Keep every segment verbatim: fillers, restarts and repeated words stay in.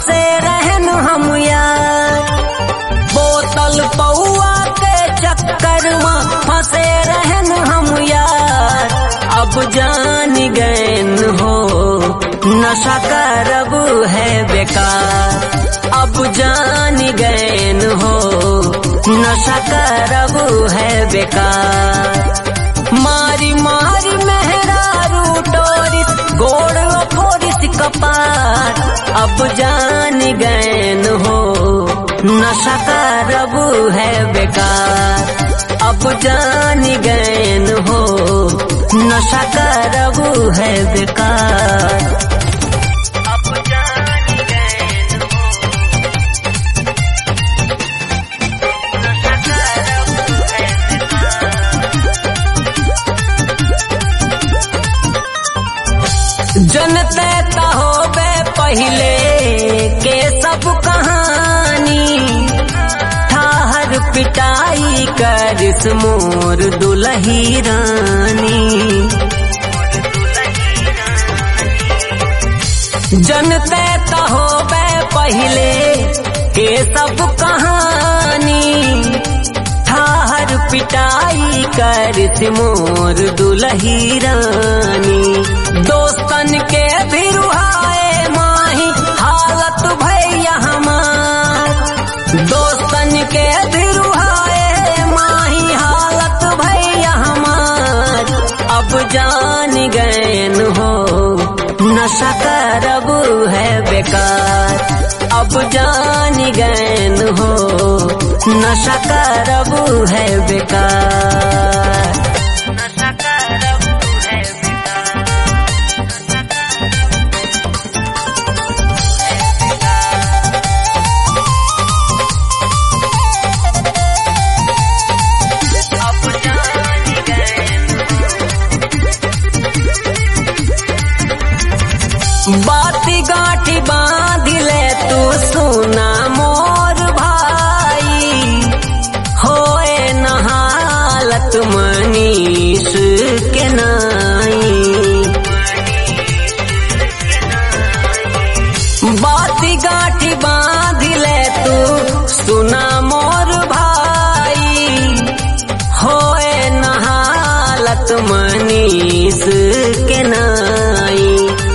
फंसे रहन हम यार। बोतल पौआ के चक्कर में फंसे रहन हम यार। अब जान गैन हो नशा करब है बेकार। अब जान गैन हो नशा करब है बेकार। मारी मारी मेहरारू टोरिस गोड़ फोरिस कपार। अब जान गैन हो नशा करब है बेकार। अब जान गैन हो नशा करब है बेकार। जनते होबे पहले के सब कहानी। ठाहर पिटाई करिस मोर दुलही रानी। जनते होबे पहले के सब कहानी। ठाहर पिटाई करिस मोर दुलही रानी। दोस्तन के भी रुहाए माही हालत भैया हमार। दोस्तन के भी रुहाए माही हालत भैया हमार। अब जान गैन हो नशा करब है बेकार। अब जान गैन हो नशा करब है बेकार। बाती गाठी बांध ले तू सुना मोर भाई। होए नहालत मनीष के नाई। बाती गाठी बांध ले तू सुना मोर भाई। होए नहालत मनीष के नाई।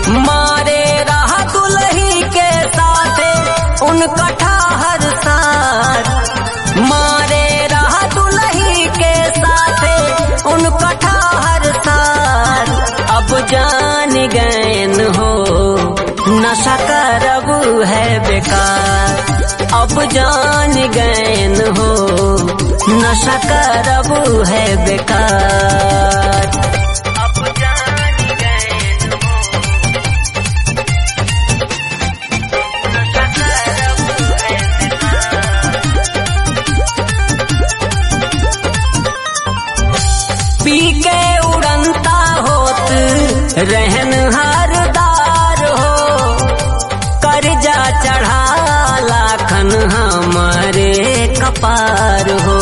उनका ठाहर साथ मारे रहा दुलही के साथ। उनका ठाहर साथ अब जान गैन हो नशा करब है बेकार। अब जान गैन हो नशा करब है बेकार। पी के उड़नता होत रहन हरदार हो। कर्जा चढ़ा लाखन हमारे कपार हो।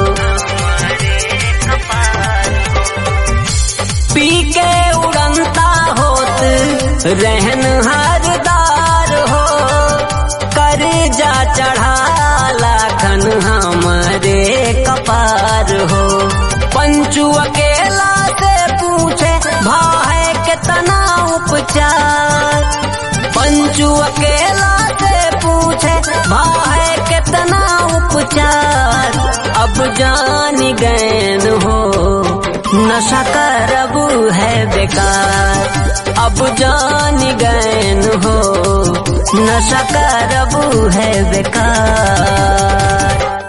पी के उड़नता होत रहन हरदार हो। कर्जा चढ़ा लाखन हमारे कपार हो। पंचू अकेला से पूछे भाई कितना उपचार। पंचू अकेला से पूछे भाई कितना उपचार। अब जान गैन हो नशा करब है बेकार। अब जान गैन हो नशा करब है बेकार।